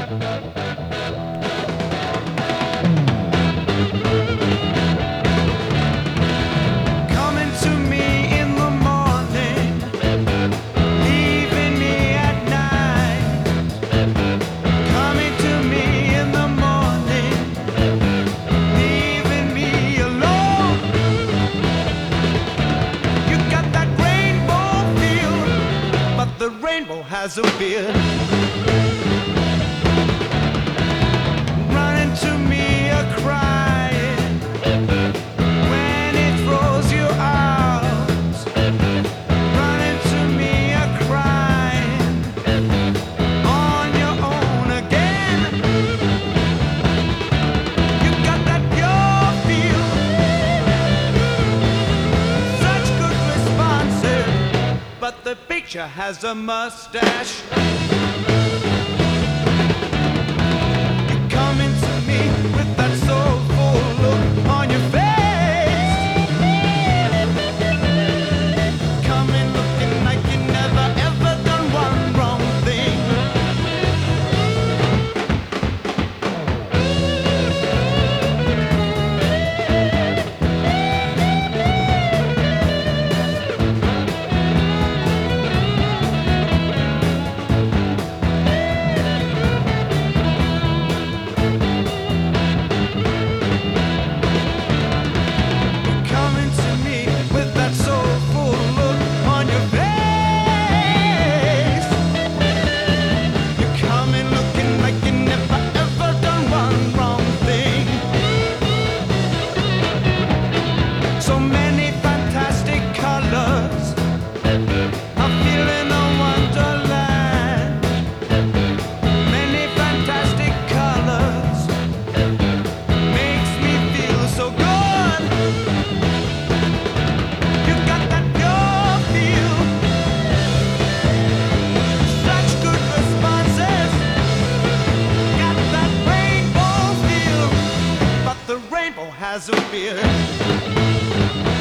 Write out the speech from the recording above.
Coming to me in the morning, leaving me at night. Coming to me in the morning, leaving me alone. You got that rainbow feel, but the rainbow has a beard. Running to me a crying when it throws you out. Running to me a crying on your own again. You got that pure feel, such good responses, but the picture has a mustache. Coming to me with that soulful look on your face. Coming looking like you never ever done one wrong thing. Coming to me with that soulful look on your face. You're coming looking like you never ever done one wrong thing. So many fantastic colors, I'm feeling a wonderland. Many fantastic colors makes me feel so good. You got that pure feel, such good responses. Got that rainbow feel, but the rainbow has a beard.